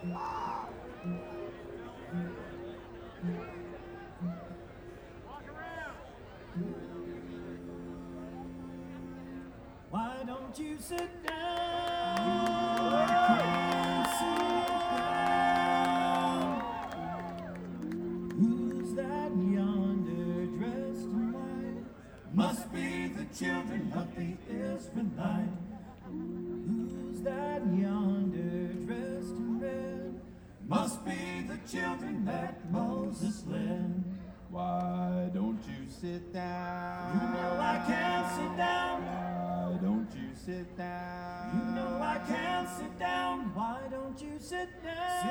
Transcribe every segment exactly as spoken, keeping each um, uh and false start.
Why don't you sit down? Sit down. Who's that yonder dressed in white? Must be the children of the Israelite. Who's that yonder dressed in red? Must be the children that Moses led. Why don't you sit down? You know I can't sit down. Why don't you sit down? You know I can't sit down. Why don't you sit down?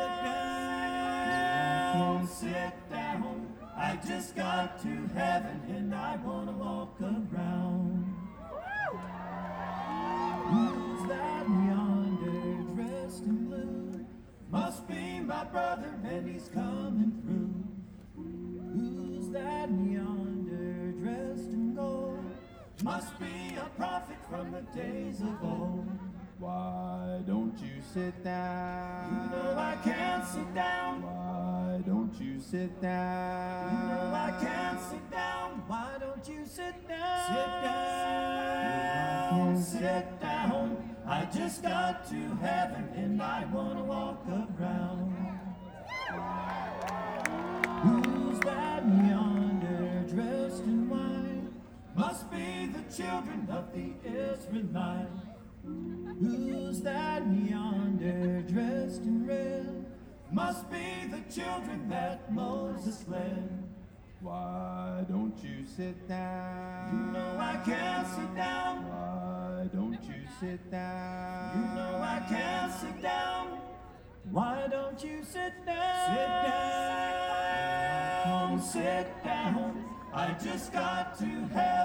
Sit down, sit down. I just got to heaven and I wanna walk around. Who's that yonder dressed in blue? Must be my brother and he's coming through. Who's that yonder dressed in gold? Must be a prophet from the days of old. Why don't you sit down? You know I can't sit down. Why don't you sit down? You know I can't sit down. Why don't you sit down? Sit down, sit down. I just got to heaven and I wanna walk around. Who's that yonder dressed in white? Must be the children of the Israelite. Who's that yonder dressed in red? Must be the children that Moses led. Why don't you sit down? You know I can't sit down. Why don't you sit down? You know I can't sit down. Why don't you sit down? Sit down, sit down. I just got to have